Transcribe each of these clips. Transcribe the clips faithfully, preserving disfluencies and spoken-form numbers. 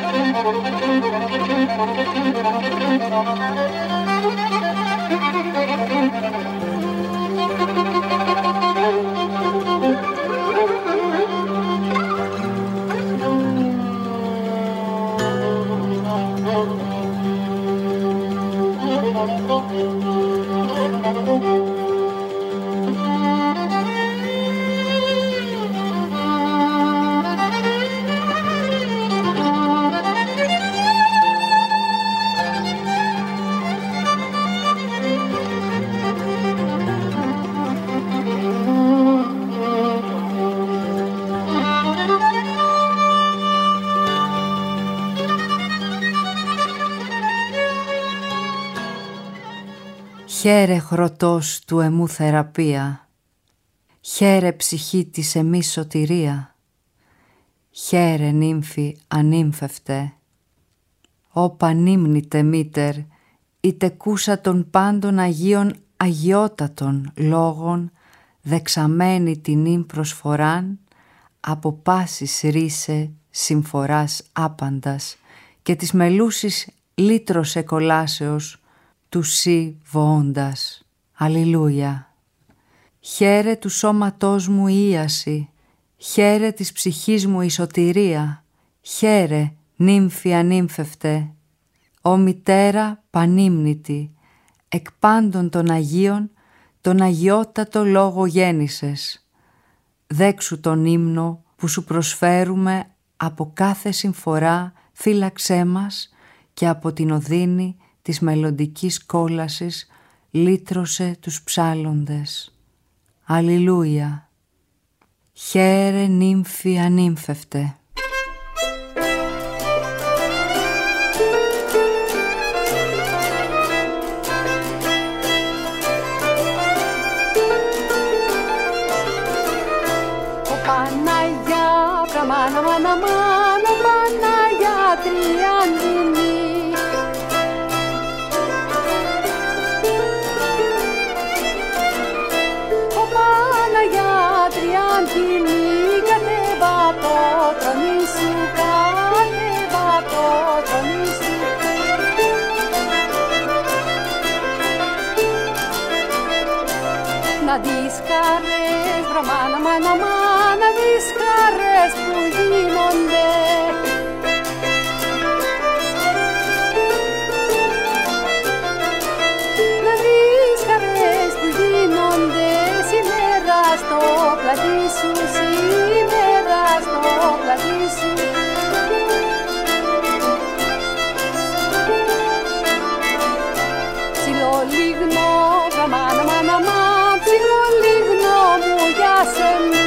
Χαίρε χρωτός του εμού θεραπεία, χαίρε ψυχή της εμής σωτηρία, χαίρε νύμφη ανύμφευτε. Ω πανύμνητε μήτερ, είτε κούσα των πάντων Αγίων αγιότατων λόγων, δεξαμένη την ύμ προσφοράν, από πάσης ρίσε συμφοράς άπαντας και της μελούσης λύτρος εκολάσεως, του σύ βοώντας. Αλληλούια. Χαίρε του σώματός μου η ίαση, χαίρε της ψυχής μου η σωτηρία, χαίρε νύμφη ανύμφευτε. Ω μητέρα πανύμνητη, εκ πάντων των Αγίων, τον αγιότατο λόγο γέννησες. Δέξου τον ύμνο που σου προσφέρουμε από κάθε συμφορά, φύλαξέ μας και από την οδύνη της μελλοντικής κόλασης λύτρωσε τους ψάλλοντες. Αλληλούια. Χαίρε νύμφη ανύμφευτε. Ο Παναγιά, πραμάνα, μάνα, μάνα, Παναγιά τριαντινή. Τριαντινή, κατέβα το τρονί σου, κατέβα το τρονί σου. Να δεις χαρές, βραμάνα, μάνα, μάνα, δεις χαρές που γίνονται. Να δεις χαρές που γίνονται σήμερα στο πλατή σου, σήμερα στο πλατή σου. Ψιλολίγνω, βραμάνα, μάνα, μάνα, ψιλολίγνω μου για σεμί.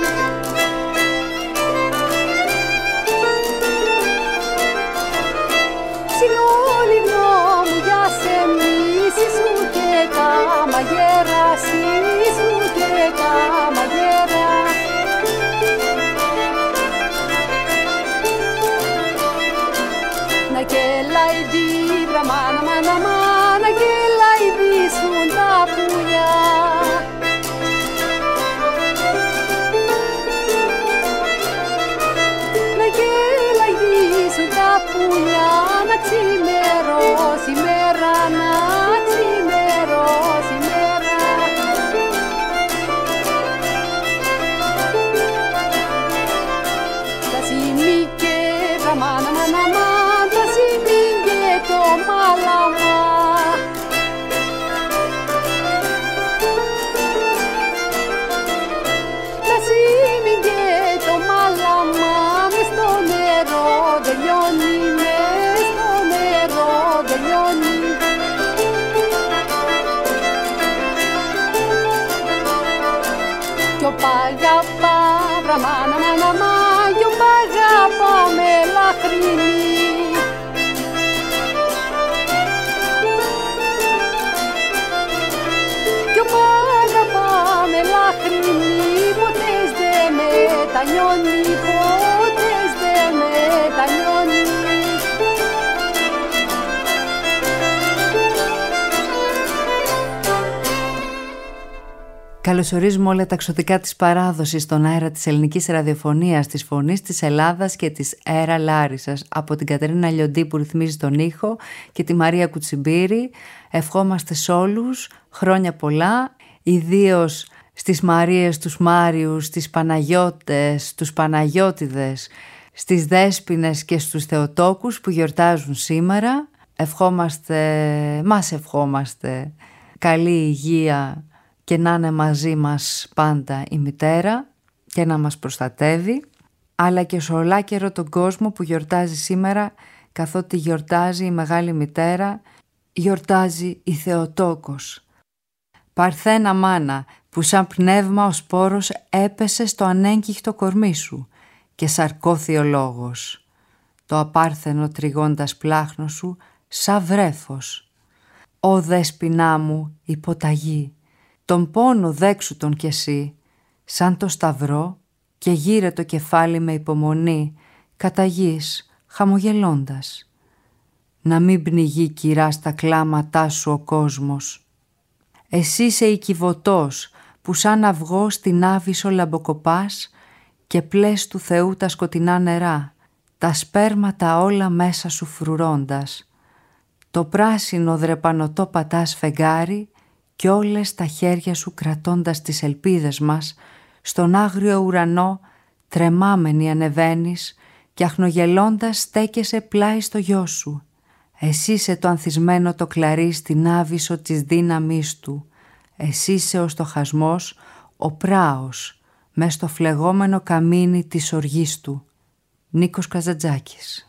Ψιλολίγνω μου για σεμί, συσού και τα μαγέρα, συσού και τα μαγέρα. Να κελαϊδί, βραμάνα, μάνα, μάνα, κελαϊδίσουν τα πουλιά. Να κελαϊδίσουν τα πουλιά, να ξημερώσει η μέρα, να ξημερώσει η μέρα. Τα σημήκε, βραμάνα, μάνα, μάνα, τα σημήκε το μάλαμα. Τα σημήκε το μάλαμα, μες στο νερό τελειώνει, μες στο νερό τελειώνει. Κι ο παγαπά, βραμάνα, μάνα, μάνα, κι ο παγαπά με λαχρινή. Κι ο παγαπά με λαχρινή, ποτές δε μετανιώνει, ποτές δε μετανιώνει. Καλωσορίζουμε όλα τα εξωτικά της παράδοσης στον αέρα της ελληνικής ραδιοφωνίας, της Φωνής της Ελλάδας και της Έρα Λάρισσας, από την Κατερίνα Λιοντή που ρυθμίζει τον ήχο και τη Μαρία Κουτσιμπήρη. Ευχόμαστε σε όλους χρόνια πολλά, ιδίως στις Μαρίες, τους Μάριους, στις Παναγιώτες, τους Παναγιώτιδες, στις Δέσποινες και στους Θεοτόκους που γιορτάζουν σήμερα. Ευχόμαστε, μας ευχόμαστε καλή υγεία και να είναι μαζί μας πάντα η μητέρα και να μας προστατεύει, αλλά και σε ολάκερο τον κόσμο που γιορτάζει σήμερα, καθότι γιορτάζει η Μεγάλη Μητέρα, γιορτάζει η Θεοτόκος. Παρθένα μάνα που σαν πνεύμα ο σπόρος έπεσε στο ανέγκυχτο κορμί σου και σαρκώθη ο λόγος. Το απάρθενο τριγώντας πλάχνο σου σαν βρέφος. Ω δέσποινά μου υποταγή, τον πόνο δέξου τον κι εσύ, σαν το σταυρό και γύρε το κεφάλι με υπομονή, κατά γης, χαμογελώντας. Να μην πνιγεί κυρά στα κλάματά σου ο κόσμος. Εσύ είσαι η κυβωτός που σαν αυγό στην άβυσσο λαμποκοπάς και πλες του Θεού τα σκοτεινά νερά, τα σπέρματα όλα μέσα σου φρουρώντας. Το πράσινο δρεπανωτό πατάς φεγγάρι κι όλες τα χέρια σου κρατώντας τις ελπίδες μας, στον άγριο ουρανό τρεμάμενη ανεβαίνεις και αχνογελώντας στέκεσαι πλάι στο γιο σου. Εσύ είσαι το ανθισμένο το κλαρί στην άβυσσο της δύναμής του. Εσύ είσαι ο στοχασμός, ο πράος, μες στο φλεγόμενο καμίνι της οργής του. Νίκος Καζαντζάκης.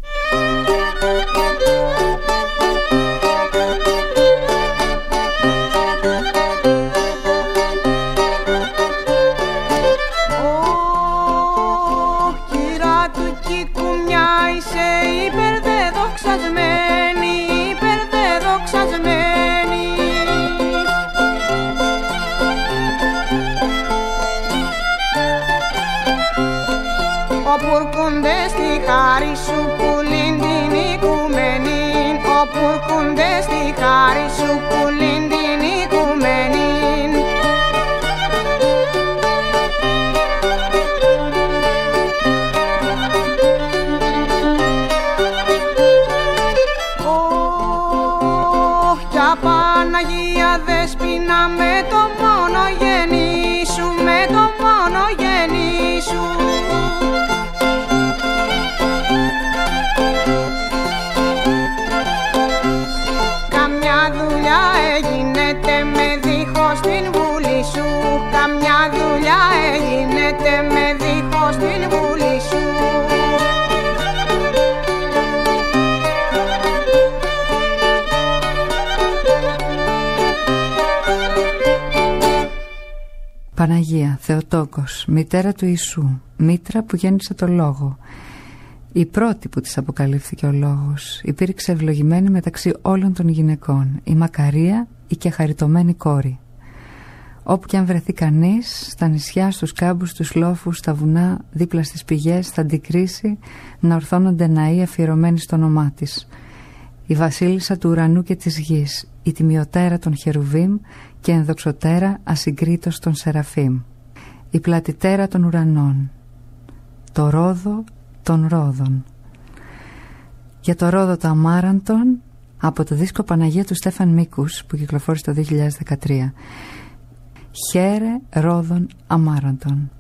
Όπου έρχονται στη χάρη σου πουλήν την οικουμένη, όπου έρχονται στη χάρη σου πουλήν την οικουμένη. Ωχ, κι Παναγία Δέσποινα με το μόνο γέννη σου, με το μόνο γέννη σου. Στην βούλη σου, καμιά δουλειά έγινε με δίχως την βούλη σου. Παναγία, Θεοτόκος, μητέρα του Ιησού, μήτρα που γέννησε το Λόγο. Η πρώτη που της αποκαλύφθηκε ο Λόγος, υπήρξε ευλογημένη μεταξύ όλων των γυναικών, η μακαρία, η και χαριτωμένη κόρη. Όπου και αν βρεθεί κανείς, στα νησιά, στους κάμπους, στους λόφους, στα βουνά, δίπλα στις πηγές, θα αντικρίσει να ορθώνονται ναοί αφιερωμένοι στο όνομά της. Η βασίλισσα του ουρανού και της γης, η τιμιωτέρα των Χερουβίμ και ενδοξωτέρα ασυγκρίτως των Σεραφείμ. Η πλατητέρα των ουρανών, το ρόδο των ρόδων. Για το ρόδο το αμάραντον, από το δίσκο Παναγία του Στέφαν Μίκους που κυκλοφόρησε το δύο χιλιάδες δεκατρία. Χαίρε ρόδων αμάραντον.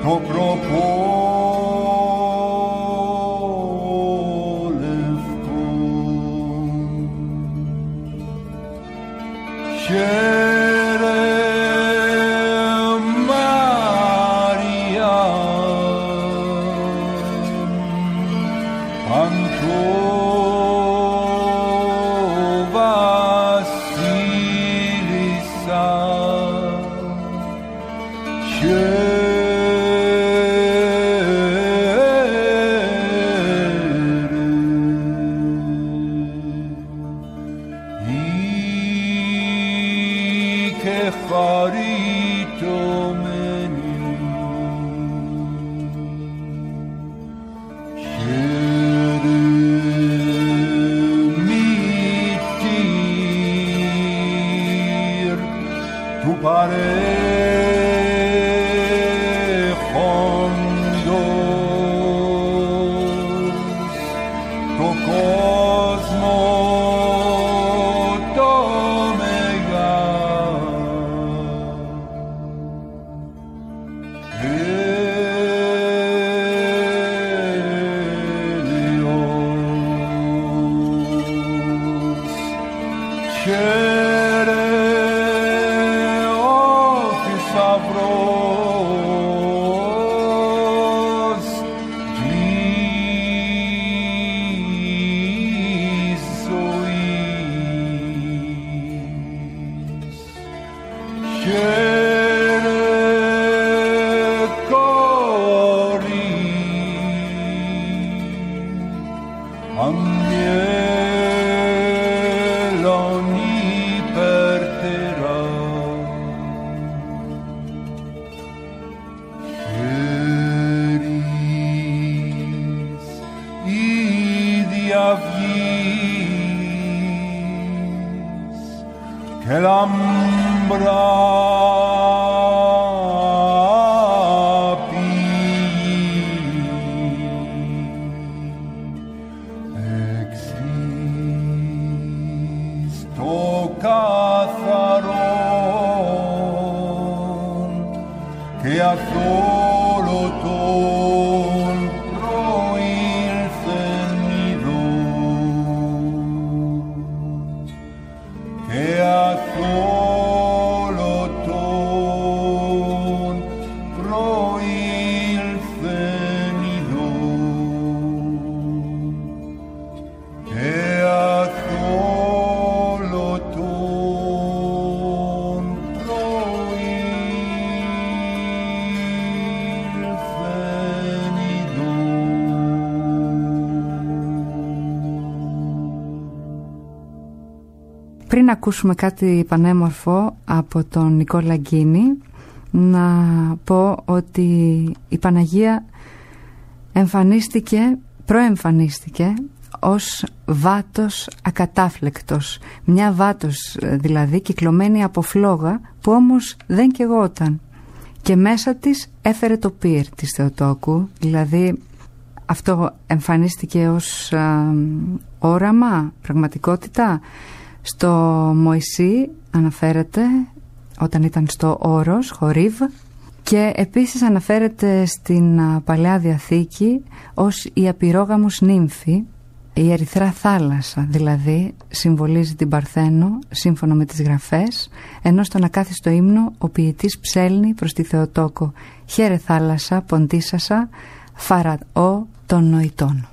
το προπόλευκο. Χαίρε Μαρία, παντό βασίλισσα, che l'ambra existo καθαρόν και αθόλο τον προήλθεν ειδών και αθόλο τον προήλθεν ειδών και αθόλο τον προήλθεν ειδών. Πριν ακούσουμε κάτι πανέμορφο από τον Νικόλα Γκίνη, να πω ότι η Παναγία εμφανίστηκε, προεμφανίστηκε ως βάτος ακατάφλεκτος, μια βάτος δηλαδή κυκλωμένη από φλόγα που όμως δεν καιγόταν, και μέσα της έφερε το πυρ της Θεοτόκου, δηλαδή αυτό εμφανίστηκε ως α, όραμα, πραγματικότητα. Στο Μωυσή αναφέρεται όταν ήταν στο Όρος, Χορίβ, και επίσης αναφέρεται στην Παλαιά Διαθήκη ως η απειρόγαμος νύμφη. Η ερυθρά θάλασσα δηλαδή συμβολίζει την Παρθένο σύμφωνα με τις γραφές, ενώ στον ακάθιστο ύμνο ο ποιητής ψέλνει προς τη Θεοτόκο «Χαίρε θάλασσα, ποντίσασα, φαραώ των νοητών».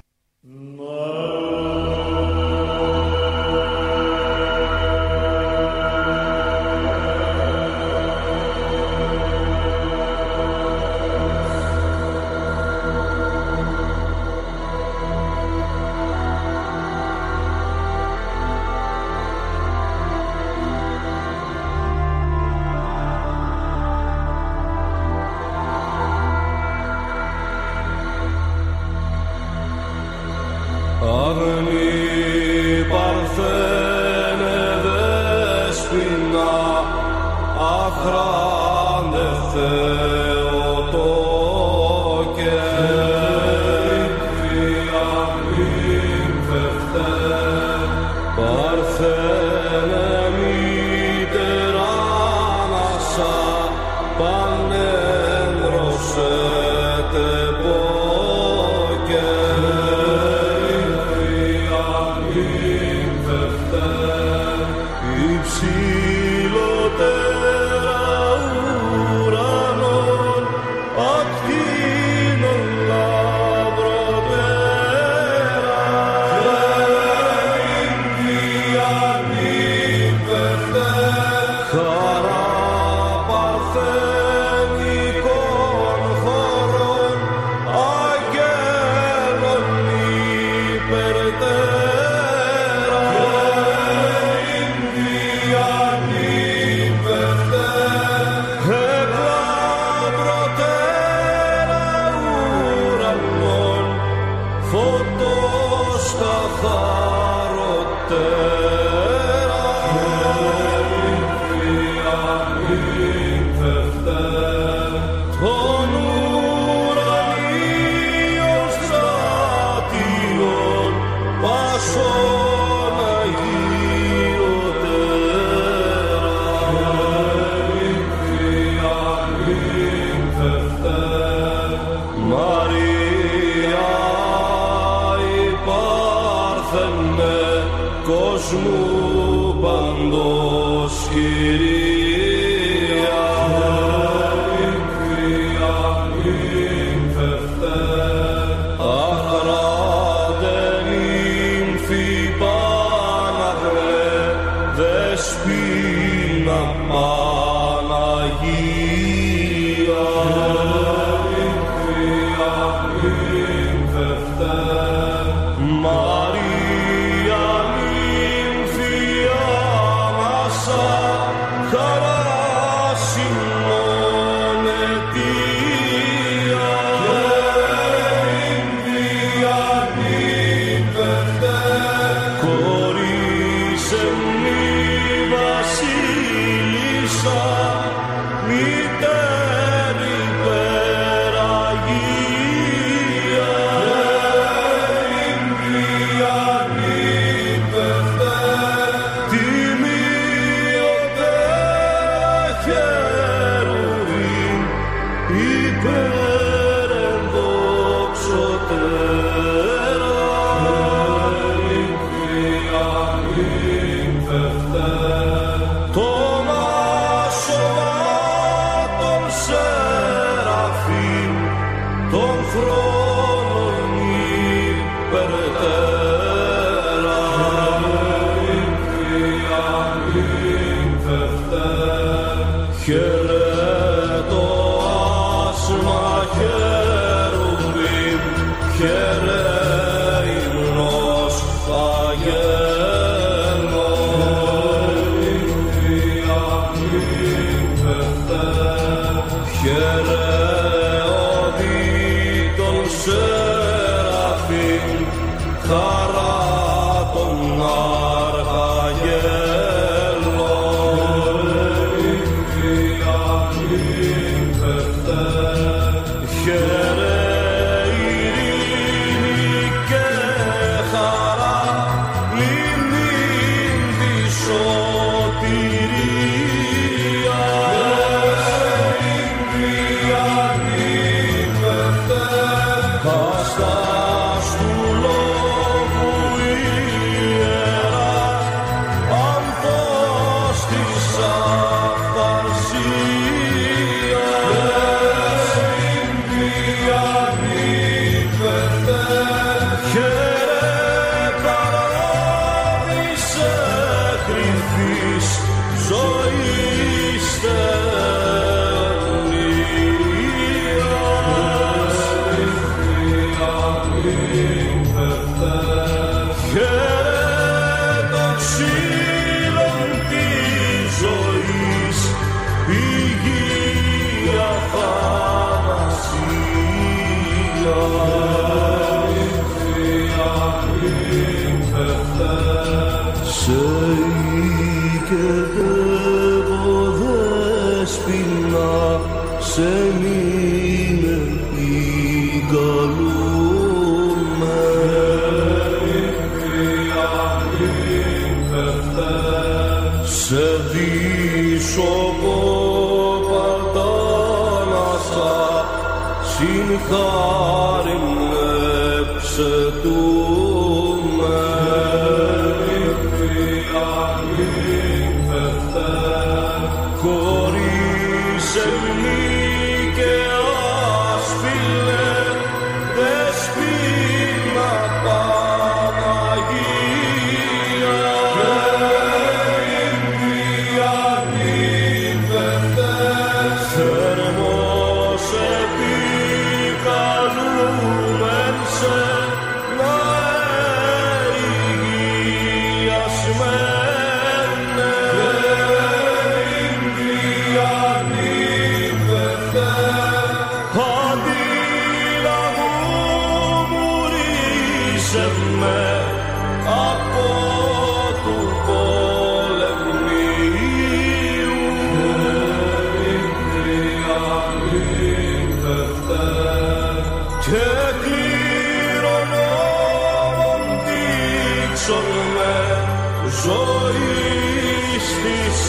Αγνή Παρθένε δέσποινα, αχράντε Θεοτόκε, θεία νύμφευτε, Παρθένε μητέρα ανάσα, πανένδρωσε. με από ζωής της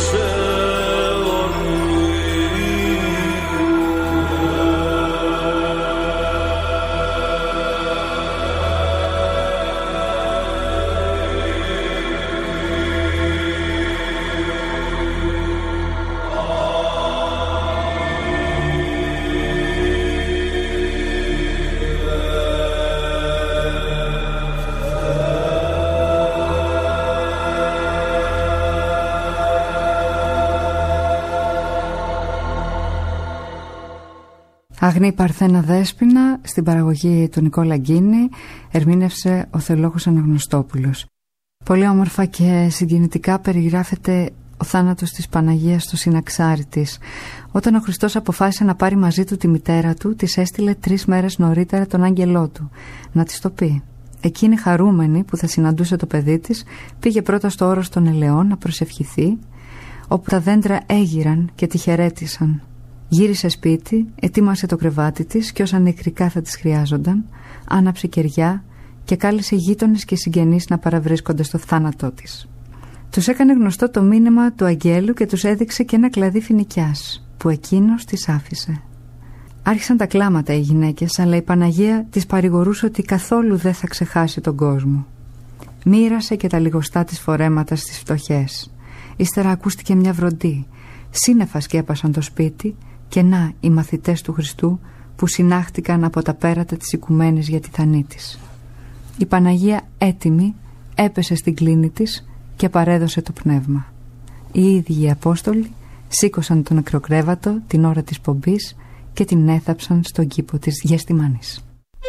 Αγνή Παρθένα Δέσποινα, στην παραγωγή του Νικόλα Γκίνη, ερμήνευσε ο θεολόγος Αναγνωστόπουλος. Πολύ όμορφα και συγκινητικά περιγράφεται ο θάνατος της Παναγίας στο συναξάρι της. Όταν ο Χριστός αποφάσισε να πάρει μαζί του τη μητέρα του, της έστειλε τρεις μέρες νωρίτερα τον άγγελό του να της το πει. Εκείνη, χαρούμενη που θα συναντούσε το παιδί της, πήγε πρώτα στο όρος των ελαιών να προσευχηθεί, όπου τα δέντρα έγειραν και τη χαιρέτησαν. Γύρισε σπίτι, ετοίμασε το κρεβάτι της και όσα νεκρικά θα της χρειάζονταν, άναψε κεριά και κάλεσε γείτονες και συγγενείς να παραβρίσκονται στο θάνατό της. Τους έκανε γνωστό το μήνυμα του αγγέλου και τους έδειξε και ένα κλαδί φοινικιάς που εκείνος της άφησε. Άρχισαν τα κλάματα οι γυναίκες, αλλά η Παναγία της παρηγορούσε ότι καθόλου δεν θα ξεχάσει τον κόσμο. Μοίρασε και τα λιγοστά της φορέματα στις φτωχές. Ύστερα ακούστηκε μια βροντή. Σύννεφα σκέπασαν το σπίτι και να οι μαθητές του Χριστού που συνάχτηκαν από τα πέρατα της οικουμένης για τη θανή της. Η Παναγία έτοιμη έπεσε στην κλίνη της και παρέδωσε το πνεύμα. Οι ίδιοι οι Απόστολοι σήκωσαν τον νεκροκρέβατο την ώρα της πομπής και την έθαψαν στον κήπο της Γεστημάνης.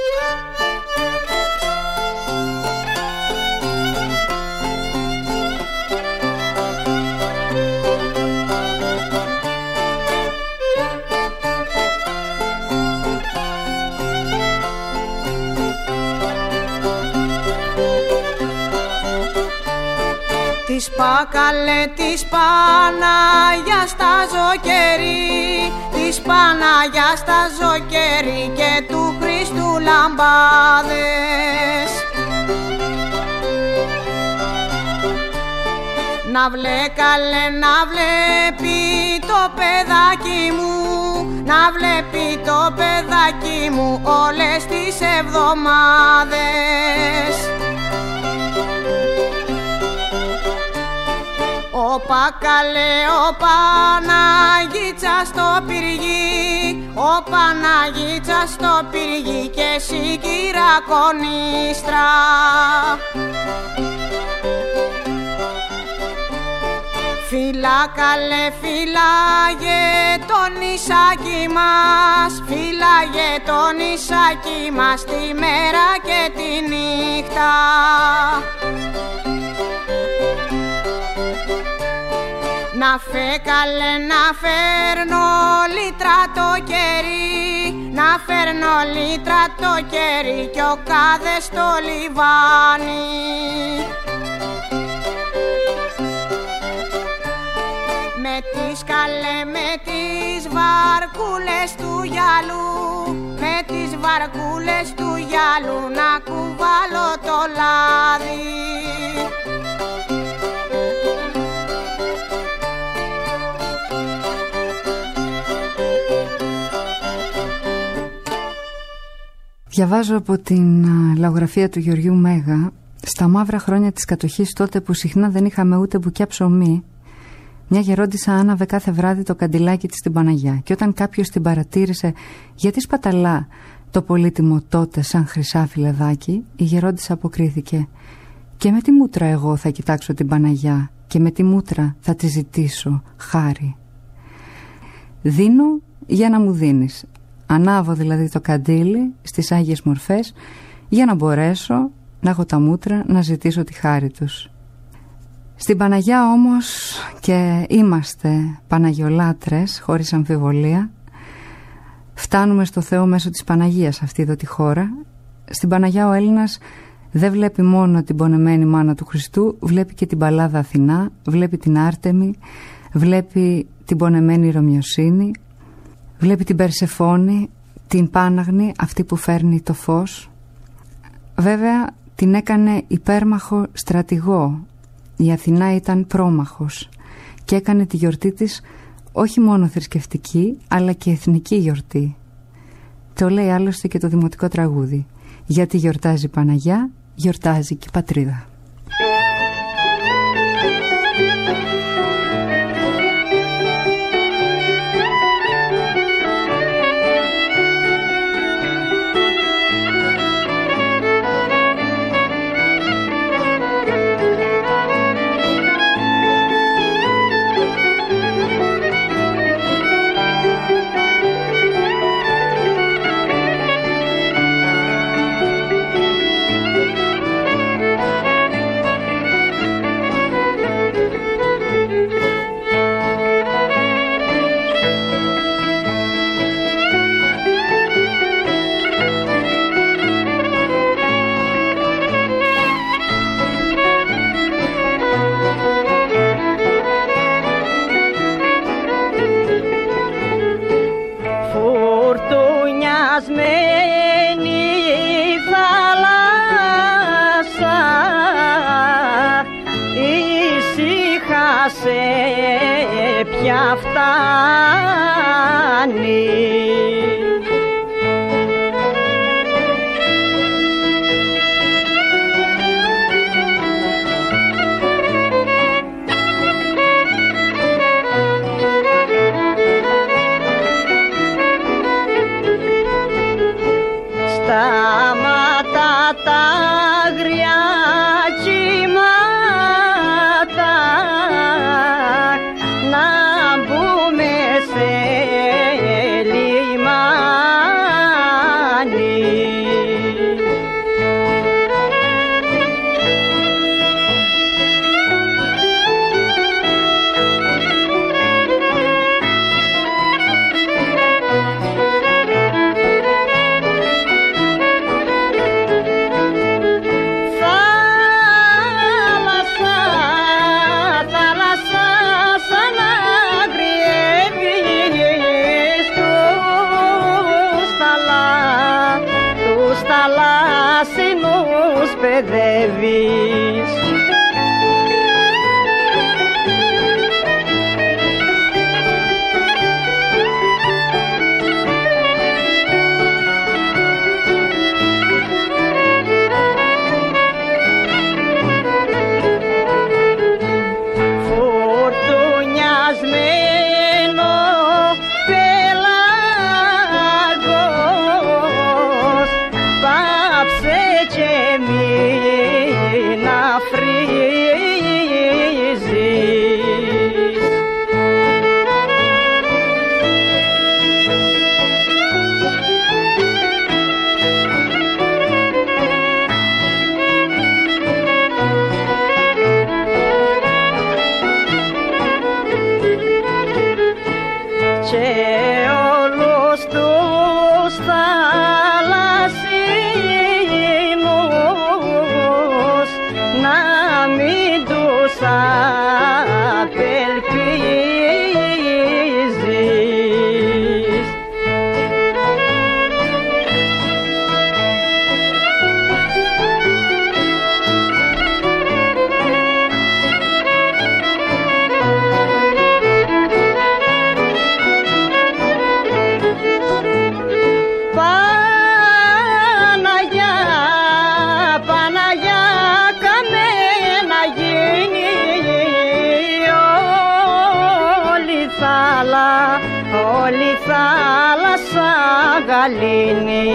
Της Πάκαλε της Παναγιά στα ζωκερί, της Παναγιά στα ζωκερί και του Χριστού λαμπάδες. Να βλέ καλέ να βλέπει το παιδάκι μου, να βλέπει το παιδάκι μου όλες τις εβδομάδες. Ο Πάκαλε, ο Παναγίτσα στο πυργί, ο Παναγίτσα στο πυργί και εσύ κυρακονίστρα. Φυλάκαλε, φυλάγε το νησάκι μας, φυλάγε το νησάκι μας τη μέρα και τη νύχτα. Να φε καλέ να φέρνω λίτρα το κερί, να φέρνω λίτρα το κερί κι ο κάδες στο λιβάνι. Με τις καλέ με τις βαρκούλες του γυαλού, με τις βαρκούλες του γυαλού να κουβάλω το λάδι. Διαβάζω από την λαογραφία του Γεωργίου Μέγα. Στα μαύρα χρόνια της κατοχής, τότε που συχνά δεν είχαμε ούτε μπουκιά ψωμί, μια γερόντισσα άναβε κάθε βράδυ το καντιλάκι της στην Παναγιά. Και όταν κάποιος την παρατήρησε γιατί σπαταλά το πολύτιμο τότε σαν χρυσάφι λεδάκι, η γερόντισσα αποκρίθηκε: «Και με τι μούτρα εγώ θα κοιτάξω την Παναγιά και με τι μούτρα θα τη ζητήσω χάρη. Δίνω για να μου δίνεις. Ανάβω δηλαδή το καντήλι στις Άγιες Μορφές για να μπορέσω να έχω τα μούτρα να ζητήσω τη χάρη τους». Στην Παναγιά όμως, και είμαστε Παναγιολάτρες χωρίς αμφιβολία, φτάνουμε στο Θεό μέσω της Παναγίας αυτή εδώ τη χώρα. Στην Παναγιά ο Έλληνας δεν βλέπει μόνο την πονεμένη μάνα του Χριστού, βλέπει και την Παλάδα Αθηνά, βλέπει την Άρτεμη, βλέπει την πονεμένη Ρωμιοσύνη, βλέπει την Περσεφόνη, την Πάναγνη, αυτή που φέρνει το φως. Βέβαια την έκανε υπέρμαχο στρατηγό η Αθηνά ήταν πρόμαχος και έκανε τη γιορτή της όχι μόνο θρησκευτική αλλά και εθνική γιορτή. Το λέει άλλωστε και το δημοτικό τραγούδι. Γιατί γιορτάζει η Παναγιά, γιορτάζει και η πατρίδα. Πια φτάνει. Σταματά τα αγριά κύματα να μπούμε σε λιμάνι. Θαλάσσινους παιδεύεις. Φορτουνιασμένο πέλαγος, πάψε και μην αφρίζεις. Και όλους τους θαλασσινούς να μην τους απελπίζεις. Παναγιά, Παναγιά, κάνε να γίνει όλη θάλα, όλη θάλασσα γαλήνη.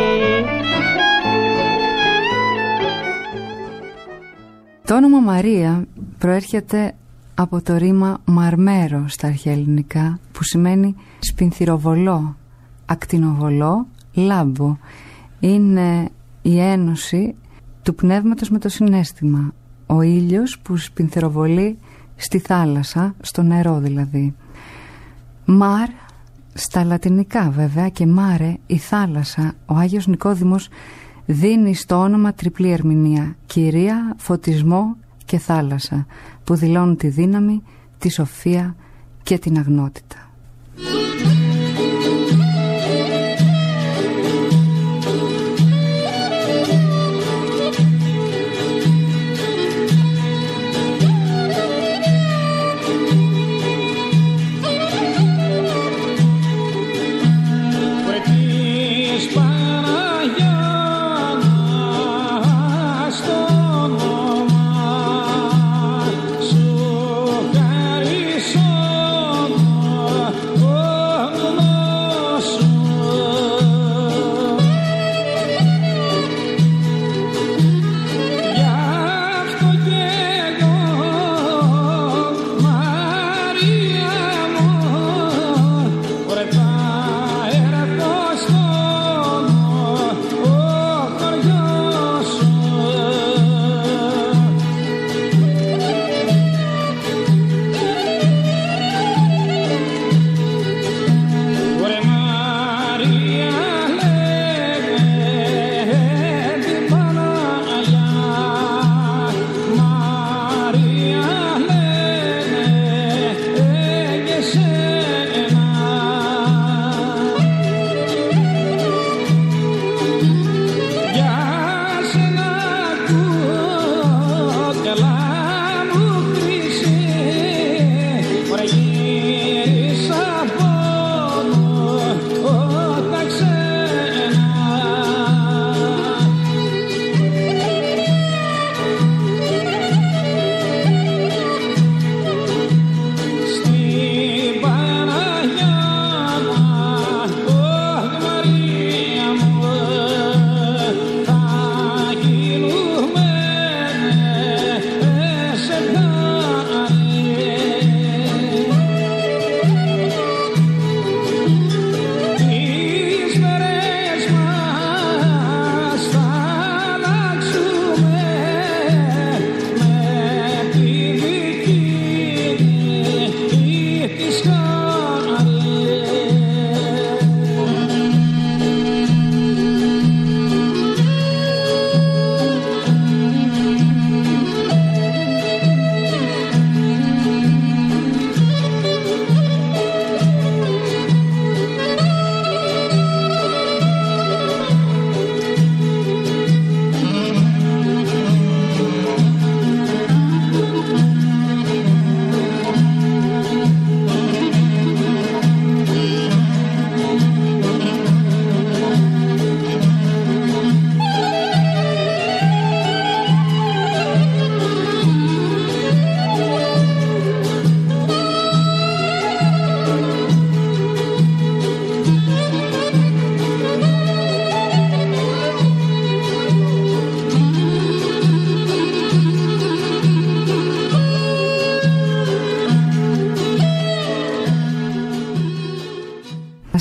Το όνομα Μαρία προέρχεται από το ρήμα μαρμέρο στα αρχαία ελληνικά, που σημαίνει σπινθυροβολό, ακτινοβολό, λάμπο. Είναι η ένωση του πνεύματος με το συναίσθημα. Ο ήλιος που σπινθυροβολεί στη θάλασσα, στο νερό δηλαδή. Μαρ, στα λατινικά βέβαια, και μάρε, η θάλασσα. Ο Άγιος Νικόδημος δίνει στο όνομα τριπλή ερμηνεία: κυρία, φωτισμό και θάλασσα, που δηλώνουν τη δύναμη, τη σοφία και την αγνότητα.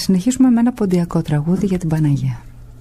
συνεχίσουμε με ένα ποντιακό τραγούδι για την Παναγία.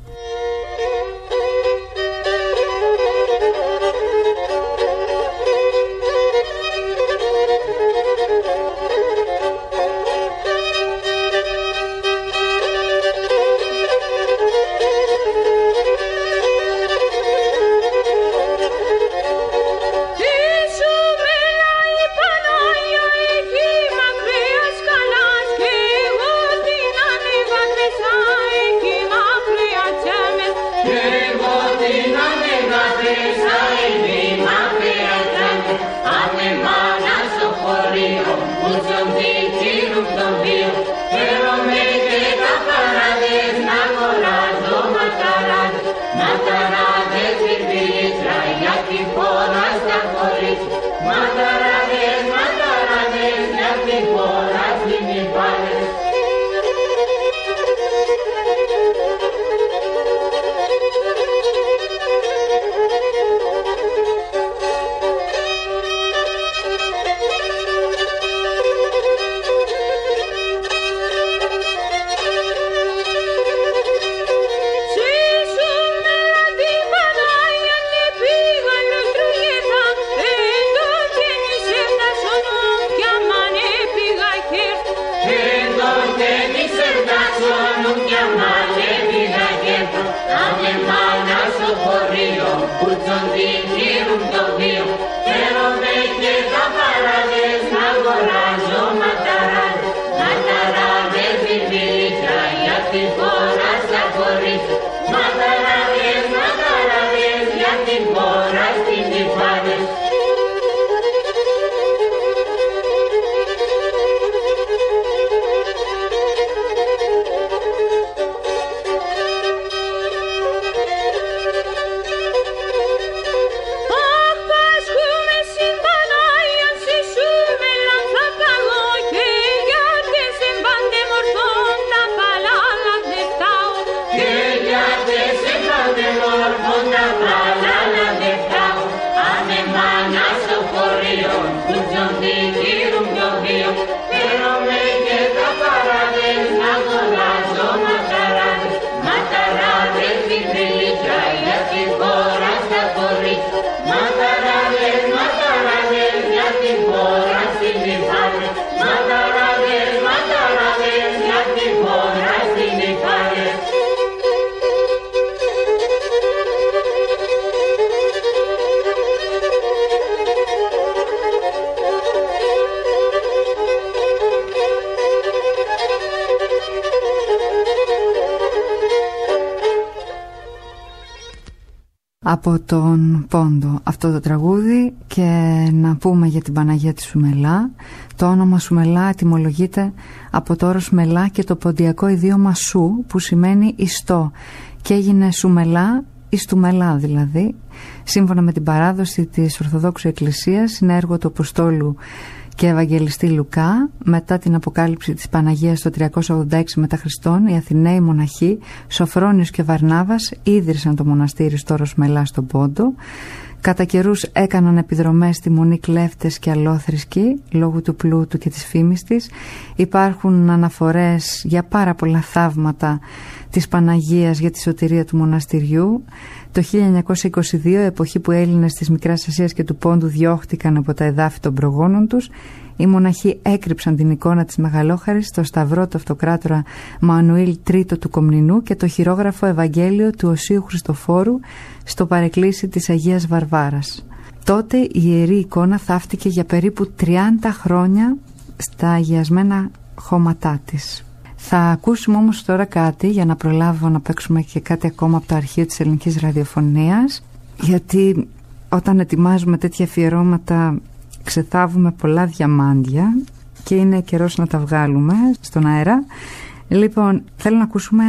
Από τον Πόντο αυτό το τραγούδι. Και να πούμε για την Παναγία τη Σουμελά. Το όνομα Σουμελά ετυμολογείται από το όρος μελά και το ποντιακό ιδίωμα σου, που σημαίνει ιστό, και έγινε Σουμελά εις του μελά δηλαδή. Σύμφωνα με την παράδοση της Ορθοδόξου Εκκλησίας, είναι έργο του Αποστόλου και Ευαγγελιστή Λουκά. Μετά την αποκάλυψη της Παναγίας το τριακόσια ογδόντα έξι μετά Χριστόν, οι Αθηναίοι μοναχοί Σοφρόνιος και Βαρνάβας ίδρυσαν το μοναστήρι στο όρος Μελά στον Πόντο. Κατά καιρούς έκαναν επιδρομές στη μονή κλέφτες και αλόθρησκοι λόγω του πλούτου και της φήμης της. Υπάρχουν αναφορές για πάρα πολλά θαύματα της Παναγίας για τη σωτηρία του μοναστηριού. Το χίλια εννιακόσια είκοσι δύο, εποχή που οι Έλληνες της Μικράς Ασίας και του Πόντου διώχτηκαν από τα εδάφη των προγόνων τους, οι μοναχοί έκρυψαν την εικόνα της Μεγαλόχαρης, το σταυρό του αυτοκράτορα Μανουήλ τρίτο του Κομνηνού και το χειρόγραφο Ευαγγέλιο του Οσίου Χριστοφόρου στο παρεκκλήσι της Αγίας Βαρβάρας. Τότε η ιερή εικόνα θαύτηκε για περίπου τριάντα χρόνια στα αγιασμένα χώματά της. Θα ακούσουμε όμως τώρα κάτι, για να προλάβω να παίξουμε και κάτι ακόμα από το αρχείο της ελληνικής ραδιοφωνίας, γιατί όταν ετοιμάζουμε τέτοια αφιερώματα ξεθάβουμε πολλά διαμάντια και είναι καιρός να τα βγάλουμε στον αέρα. Λοιπόν, θέλω να ακούσουμε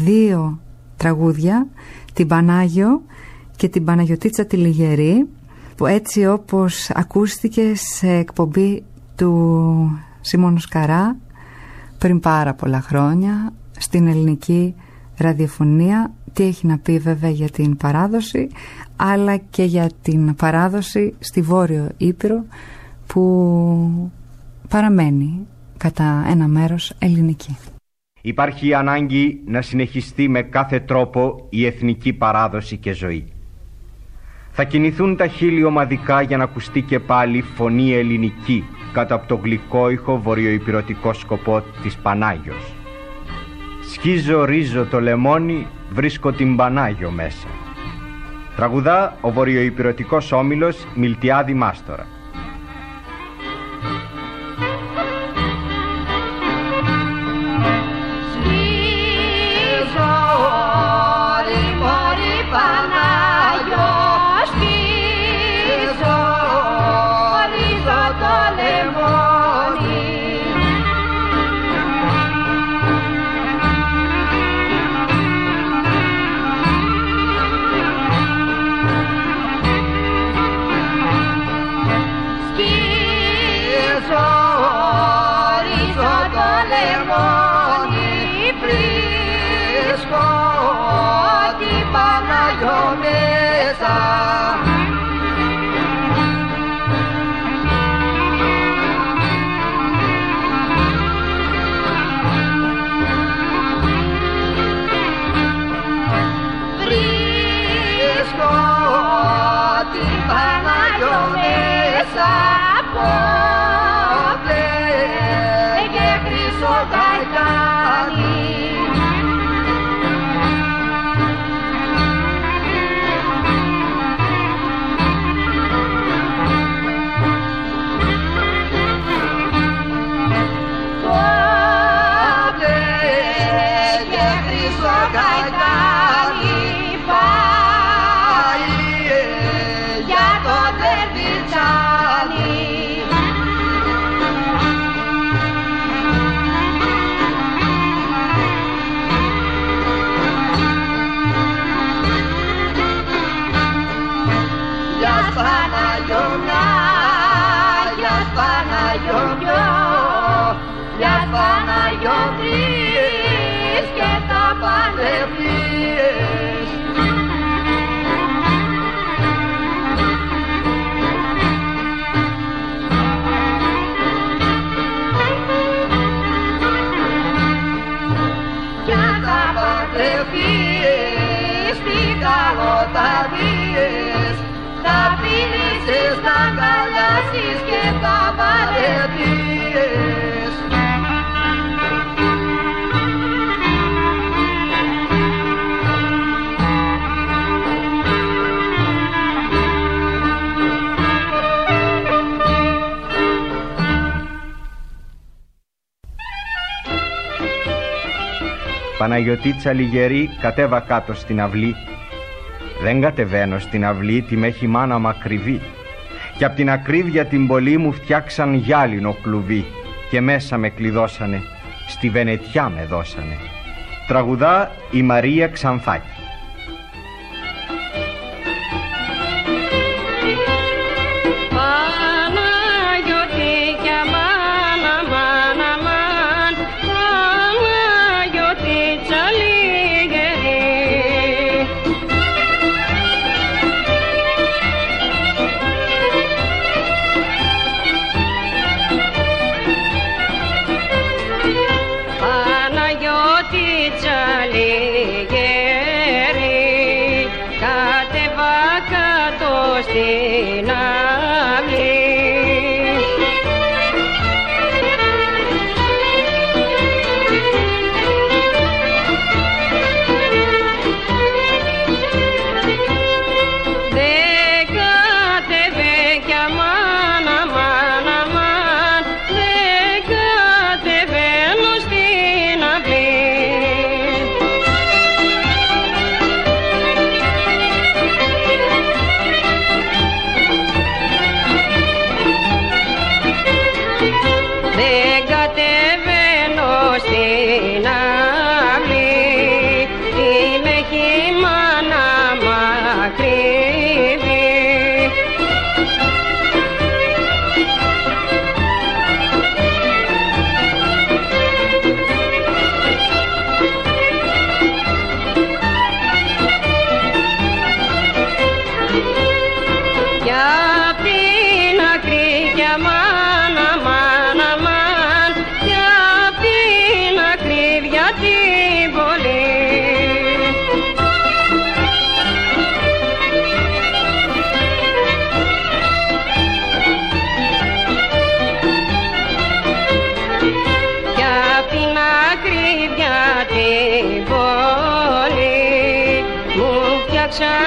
δύο τραγούδια, την Πανάγιο και την Παναγιωτίτσα τη Λιγερή, που έτσι όπως ακούστηκε σε εκπομπή του Σίμωνο Σκαρά πριν πάρα πολλά χρόνια στην ελληνική ραδιοφωνία. Τι έχει να πει βέβαια για την παράδοση, αλλά και για την παράδοση στη Βόρειο Ήπειρο, που παραμένει κατά ένα μέρος ελληνική. Υπάρχει η ανάγκη να συνεχιστεί με κάθε τρόπο η εθνική παράδοση και ζωή. Θα κινηθούν τα χείλη ομαδικά για να ακουστεί και πάλι φωνή ελληνική κάτω από το γλυκόηχο βορειοϊπειρωτικό σκοπό της Πανάγιος. Σκίζω ρίζω το λεμόνι, βρίσκω την Πανάγιο μέσα. Τραγουδά ο βορειοϊπειρωτικός όμιλος Μιλτιάδη Μάστορα. Παναγιωτίτσα λιγερή, κατέβα κάτω στην αυλή. Δεν κατεβαίνω στην αυλή, τη μ' έχει μάνα μ' ακριβή. Κι απ' την ακρίβεια την πολύ μου φτιάξαν γυάλινο κλουβί και μέσα με κλειδώσανε, στη Βενετιά με δώσανε. Τραγουδά η Μαρία Ξανθάκη.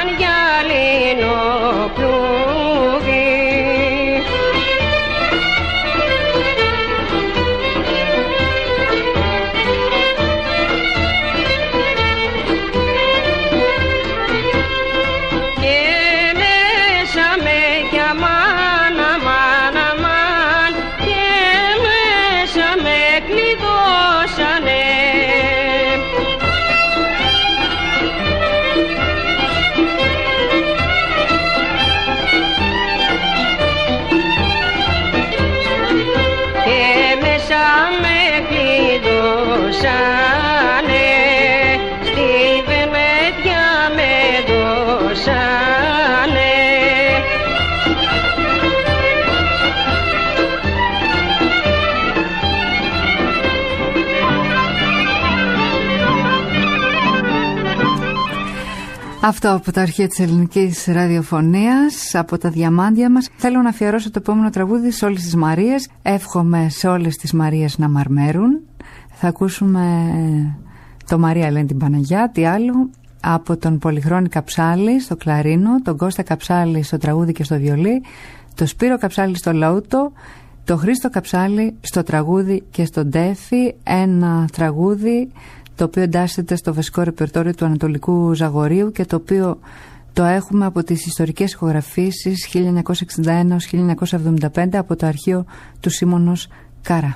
σαν γυαλινό κλούβι. Αυτό από τα αρχεία της ελληνικής ραδιοφωνίας, από τα διαμάντια μας. Θέλω να αφιερώσω το επόμενο τραγούδι σε όλες τις Μαρίες. Εύχομαι σε όλες τις Μαρίες να μαρμέρουν. Θα ακούσουμε το Μαρία λένε την Παναγιά, τι άλλο, από τον Πολυχρόνη Καψάλη στο κλαρίνο, τον Κώστα Καψάλη στο τραγούδι και στο βιολί, το Σπύρο Καψάλη στο λαούτο, το Χρήστο Καψάλη στο τραγούδι και στο ντέφι. Ένα τραγούδι το οποίο εντάσσεται στο βασικό ρεπερτόριο του Ανατολικού Ζαγορείου και το οποίο το έχουμε από τις ιστορικές ηχογραφήσεις χίλια εννιακόσια εξήντα ένα έως χίλια εννιακόσια εβδομήντα πέντε από το αρχείο του Σίμωνος Καρά.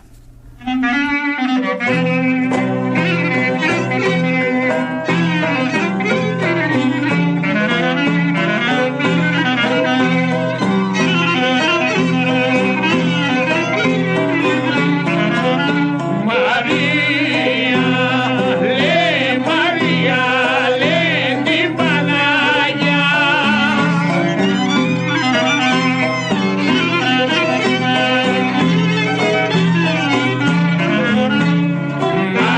Bye.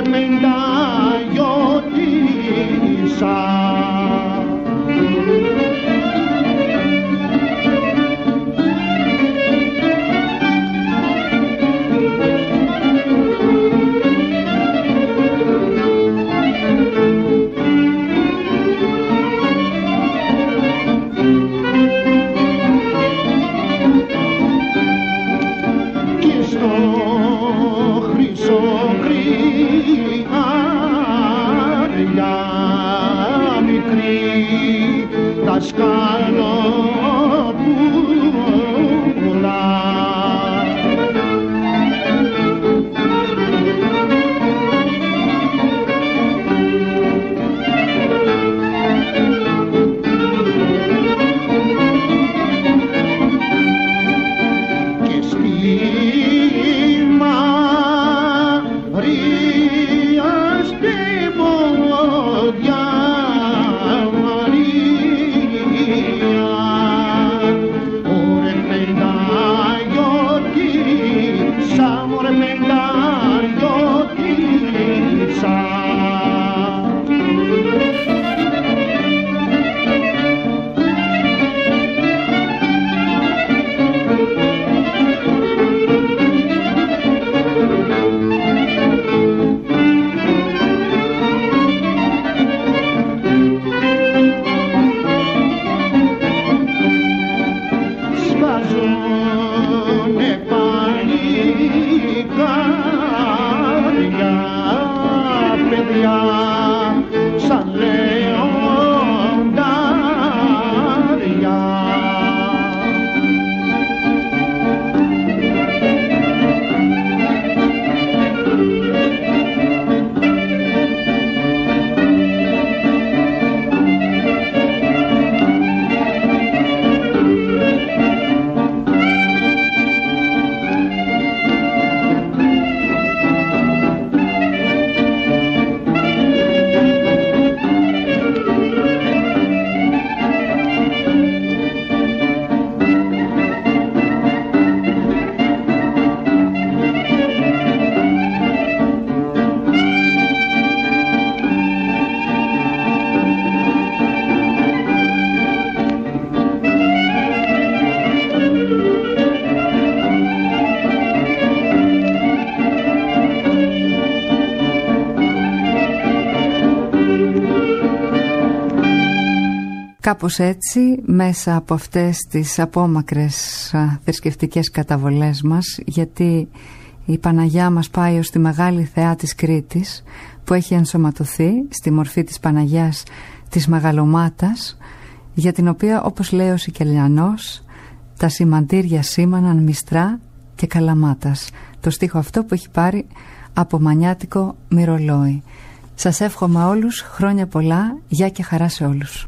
Κάπως έτσι, μέσα από αυτές τις απόμακρες α, θρησκευτικές καταβολές μας, γιατί η Παναγιά μας πάει ως τη μεγάλη θεά της Κρήτης, που έχει ενσωματωθεί στη μορφή της Παναγιάς της Μεγαλομάτας, για την οποία, όπως λέει ο Σικελιανός, τα σημαντήρια σήμαναν μιστρά και καλαμάτας. Το στίχο αυτό που έχει πάρει από μανιάτικο μυρολόι. Σας εύχομαι όλους χρόνια πολλά, γεια και χαρά σε όλους.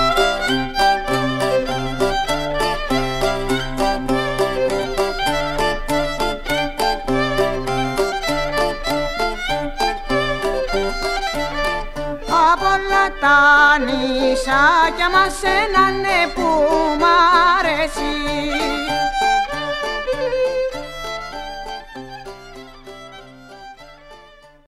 Τα νησάκια μας έναν που μ' αρέσει